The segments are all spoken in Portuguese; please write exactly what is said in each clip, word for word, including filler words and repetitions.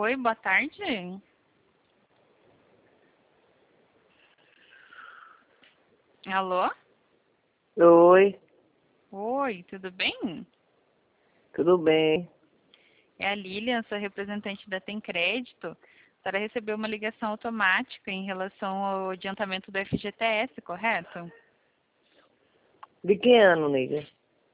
Oi, boa tarde. Alô? Oi, Oi, tudo bem? tudo bem? É a Lilian, sou representante da Tem Crédito. A senhora recebeu uma ligação automática em relação ao adiantamento do F G T S, correto? De que ano, nega?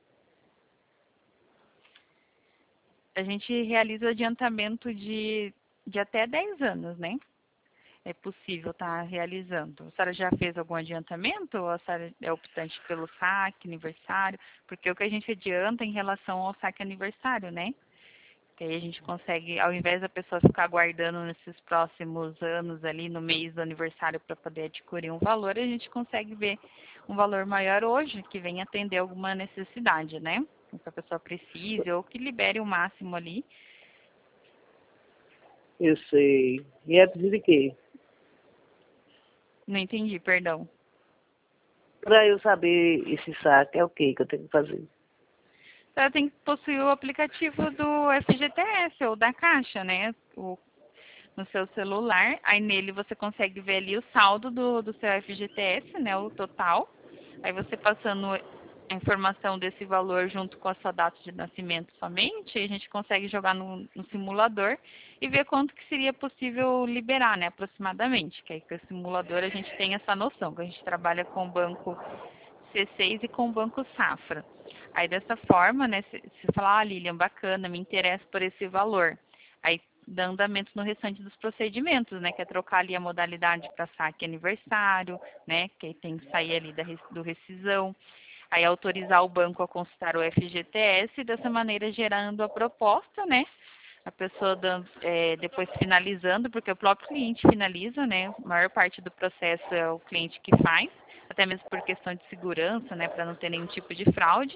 A gente realiza o adiantamento de, de até dez anos, né? É possível estar realizando. A senhora já fez algum adiantamento ou a senhora é optante pelo saque, aniversário? Porque o que a gente adianta em relação ao saque aniversário, né? Que aí a gente consegue, ao invés da pessoa ficar aguardando nesses próximos anos ali no mês do aniversário para poder adquirir um valor, a gente consegue ver um valor maior hoje, que venha atender alguma necessidade, né? Que a pessoa precise ou que libere o máximo ali. Eu sei. E é preciso de quê? Não entendi, perdão. Para eu saber esse saque, é o que que eu tenho que fazer? Ela tem que possuir o aplicativo do F G T S ou da Caixa, né? O, no seu celular. Aí nele você consegue ver ali o saldo do, do seu F G T S, né? O total. Aí você passando a informação desse valor junto com a sua data de nascimento somente, a gente consegue jogar no, no simulador e ver quanto que seria possível liberar, né? Aproximadamente. Que aí com o simulador a gente tem essa noção, que a gente trabalha com o banco C seis e com o Banco Safra. Aí dessa forma, né, se você falar, ah, Lilian, bacana, me interessa por esse valor. Aí dá andamento no restante dos procedimentos, né, que é trocar ali a modalidade para saque aniversário, né, que aí tem que sair ali da, do rescisão. Aí autorizar o banco a consultar o F G T S e dessa maneira gerando a proposta, né, a pessoa dando, é, depois finalizando, porque o próprio cliente finaliza, né? A maior parte do processo é o cliente que faz, até mesmo por questão de segurança, né? Para não ter nenhum tipo de fraude.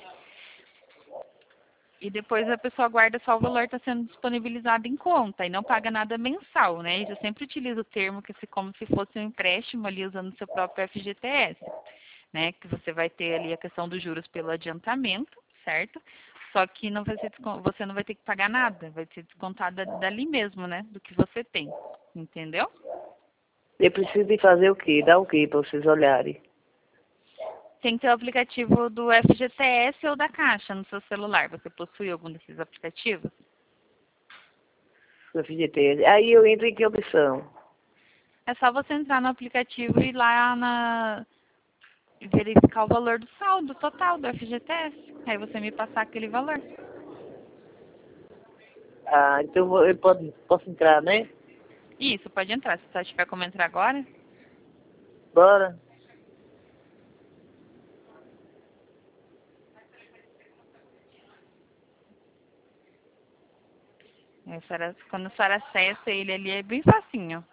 E depois a pessoa guarda só o valor está sendo disponibilizado em conta e não paga nada mensal, né? Eu sempre utilizo o termo que se como se fosse um empréstimo ali usando o seu próprio F G T S, né? Que você vai ter ali a questão dos juros pelo adiantamento, certo? Só que não vai ser, você não vai ter que pagar nada, vai ser descontada dali mesmo, né? Do que você tem, entendeu? Eu preciso de fazer o quê? Dar o quê para vocês olharem? Tem que ter o aplicativo do F G T S ou da Caixa no seu celular. Você possui algum desses aplicativos? O F G T S. Aí eu entro em que opção? É só você entrar no aplicativo e ir lá na verificar o valor do saldo total do F G T S. Aí você me passar aquele valor. Ah, então eu vou- eu posso, posso entrar, né? Isso, pode entrar. Se você tiver como entrar agora. Bora. A senhora, quando a senhora acessa ele ali, é bem facinho.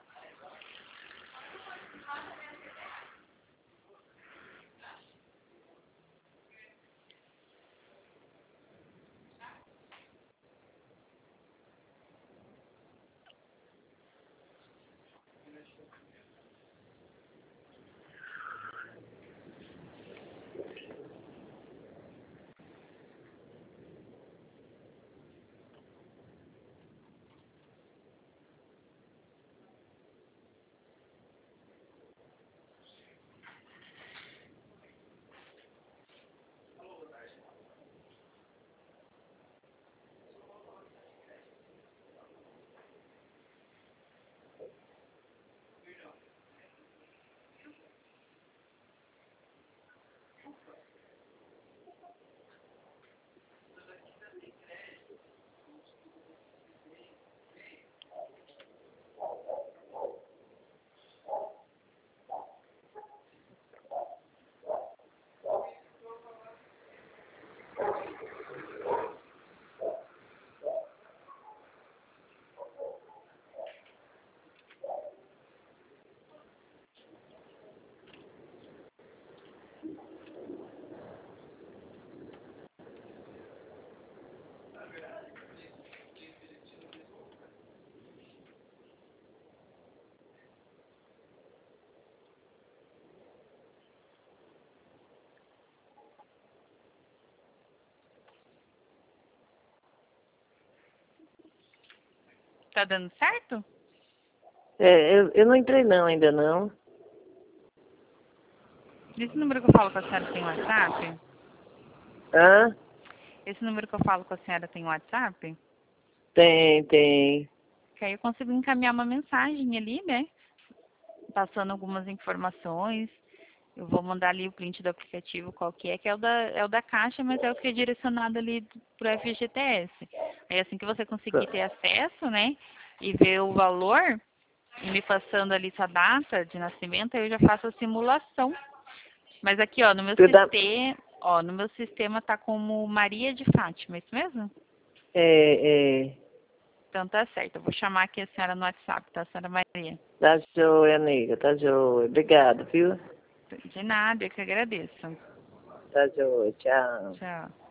Tá dando certo? É, eu, eu não entrei não, ainda não. Esse número que eu falo com a senhora tem WhatsApp? Hã? Esse número que eu falo com a senhora tem WhatsApp? Tem, tem. Que aí eu consigo encaminhar uma mensagem ali, né? Passando algumas informações. Eu vou mandar ali o print do aplicativo qual que é, que é o da, é o da Caixa, mas é o que é direcionado ali pro F G T S. Aí assim que você conseguir ter acesso, né? E ver o valor, e me passando ali sua data de nascimento, aí eu já faço a simulação. Mas aqui, ó, no meu Tu dá- sistema, ó, no meu sistema tá como Maria de Fátima, é isso mesmo? É, é. Então tá certo. Eu vou chamar aqui a senhora no WhatsApp, tá, senhora Maria? Tá joia, nega, tá joia. Obrigado, viu? De nada, eu que agradeço. Tá joia, tchau. Tchau.